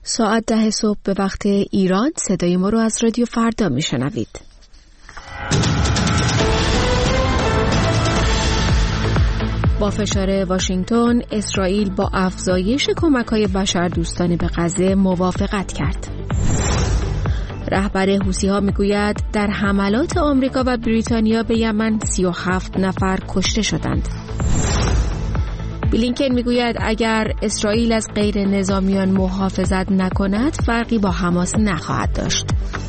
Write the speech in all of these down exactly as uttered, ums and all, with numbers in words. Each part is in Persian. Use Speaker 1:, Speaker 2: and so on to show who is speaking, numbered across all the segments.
Speaker 1: ساعت ده صبح به وقت ایران صدای ما رو از رادیو فردا میشنوید. با فشار واشنگتن، اسرائیل با افزایش کمک‌های بشردوستانه به غزه موافقت کرد. رهبر حوثی‌ها میگوید در حملات آمریکا و بریتانیا به یمن سی و هفت نفر کشته شدند. بلینکن میگوید اگر اسرائیل از غیر نظامیان محافظت نکند فرقی با حماس نخواهد داشت.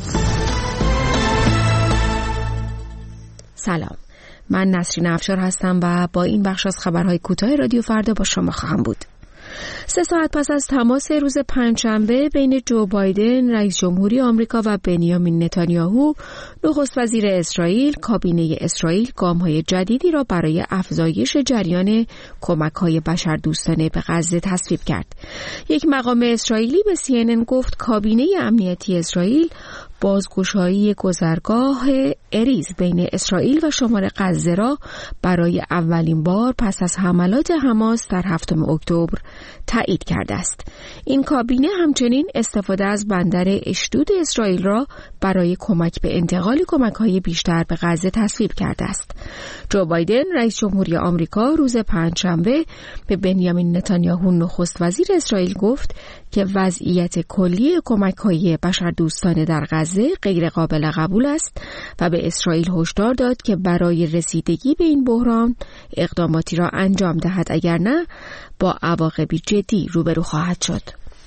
Speaker 1: سلام، من نسرین افشار هستم و با این بخش از خبرهای کوتاه رادیو فردا با شما خواهم بود. سه ساعت پس از تماس روز پنجشنبه بین جو بایدن رئیس جمهوری آمریکا و بنیامین نتانیاهو نخست وزیر اسرائیل، کابینه اسرائیل گام‌های جدیدی را برای افزایش جریان کمک‌های بشردوستانه به غزه تصویب کرد. یک مقام اسرائیلی به سی ان ان گفت کابینه امنیتی اسرائیل بازگشایی گذرگاه اریز بین اسرائیل و شمال غزه را برای اولین بار پس از حملات حماس در هفتم اکتبر تایید کرده است. این کابینه همچنین استفاده از بندر اشدود اسرائیل را برای کمک به انتقال کمک‌های بیشتر به غزه تصویب کرده است. جو بایدن رئیس جمهوری آمریکا روز پنجشنبه به بنیامین نتانیاهو نخست وزیر اسرائیل گفت که وضعیت کلی کمک‌های بشردوستانه در غزه غیر قابل قبول است و به اسرائیل هشدار داد که برای رسیدگی به این بحران اقداماتی را انجام دهد، اگر نه با عواقبی جدی روبرو خواهد شد.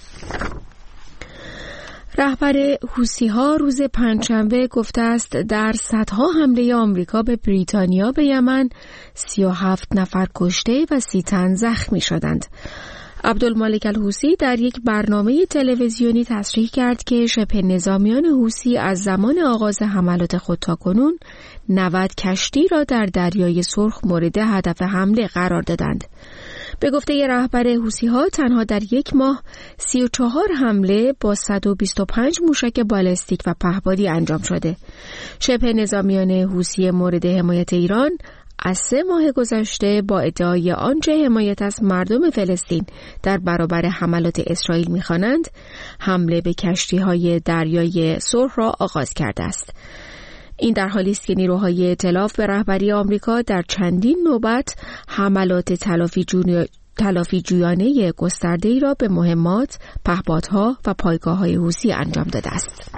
Speaker 1: رهبر حوثی‌ها روز پنجشنبه گفته است در صدها حمله آمریکا به بریتانیا به یمن سی و هفت نفر کشته و سی تن زخمی شدند. عبدالمالک الحوثی در یک برنامه تلویزیونی تصریح کرد که شبه نظامیان حوثی از زمان آغاز حملات خود تاکنون نود کشتی را در دریای سرخ مورد هدف حمله قرار دادند. به گفته رهبر حوثی‌ها تنها در یک ماه سی و چهار حمله با صد و بیست و پنج موشک بالستیک و پهپادی انجام شده. شبه نظامیان حوثی مورد حمایت ایران از سه ماه گذشته با ادعای آنچه حمایت از مردم فلسطین در برابر حملات اسرائیل می‌خوانند، حمله به کشتی‌های دریای سرخ را آغاز کرده است. این در حالی است که نیروهای ائتلاف به رهبری آمریکا در چندین نوبت حملات تلافی جوی... تلافی جویانه گسترده‌ای را به مهمات، پهپادها و پایگاه‌های حوثی انجام داده است.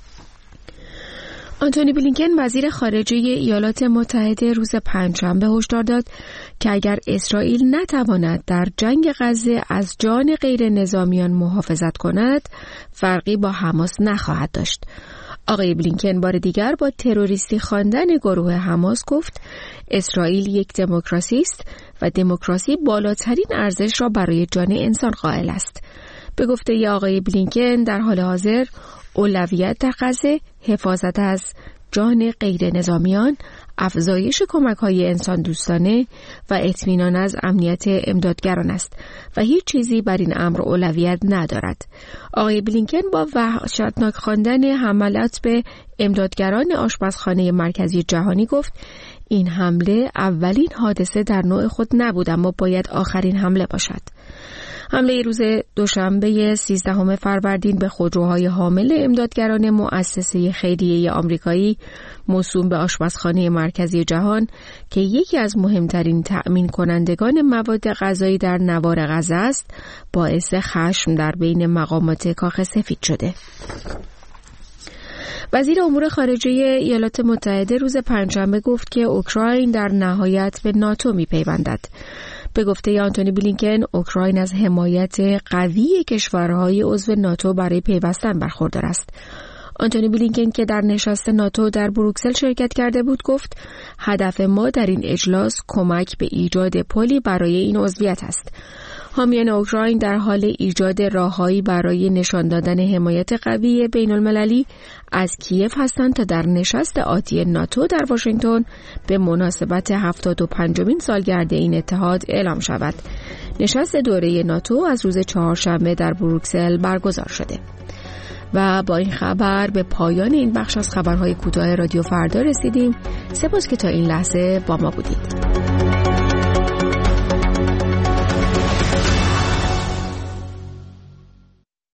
Speaker 1: آنتونی بلینکن وزیر خارجه ایالات متحده روز پنجشنبه هشدار داد که اگر اسرائیل نتواند در جنگ غزه از جان غیر نظامیان محافظت کند، فرقی با حماس نخواهد داشت. آقای بلینکن بار دیگر با تروریستی خواندن گروه حماس گفت اسرائیل یک دموکراسی است و دموکراسی بالاترین ارزش را برای جان انسان قائل است. به گفته ی آقای بلینکن در حال حاضر اولویت در غزه حفاظت از جان غیر نظامیان، افزایش کمک‌های انسان دوستانه و اطمینان از امنیت امدادگران است و هیچ چیزی بر این امر اولویت ندارد. آقای بلینکن با وحشتناک خواندن حملات به امدادگران آشپزخانه مرکزی جهانی گفت این حمله اولین حادثه در نوع خود نبود اما باید آخرین حمله باشد. حمله روز دوشنبه سیزدهم فروردین به خودروهای حامل امدادگران مؤسسه خیریه آمریکایی موسوم به آشپزخانه مرکزی جهان که یکی از مهمترین تأمین کنندگان مواد غذایی در نوار غزه است، باعث خشم در بین مقامات کاخ سفید شده. وزیر امور خارجه ایالات متحده روز پنجشنبه گفت که اوکراین در نهایت به ناتو می‌پیوندد. به گفته آنتونی بلینکن، اوکراین از حمایت قوی کشورهای عضو ناتو برای پیوستن برخوردار است. آنتونی بلینکن که در نشست ناتو در بروکسل شرکت کرده بود گفت هدف ما در این اجلاس کمک به ایجاد پلی برای این عضویت است. حامیان اوکراین در حال ایجاد راههایی برای نشان دادن حمایت قوی بین المللی از کیف هستند تا در نشست آتی ناتو در واشنگتن به مناسبت هفتاد و پنجمین سالگرد این اتحاد اعلام شود. نشست دوره ناتو از روز چهارشنبه در بروکسل برگزار شده. و با این خبر به پایان این بخش از خبرهای کوتاه رادیو فردا رسیدیم. سپاس که تا این لحظه با ما بودید.